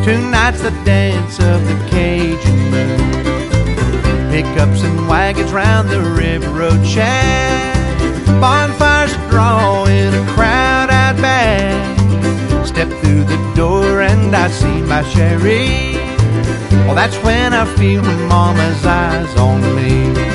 Tonight's the dance of the Cajun moon. Pickups and wagons round the river road shack. Bonfires drawing a crowd out back. Step through the door and I see my Sherry. Well, that's when I feel my mama's eyes on me.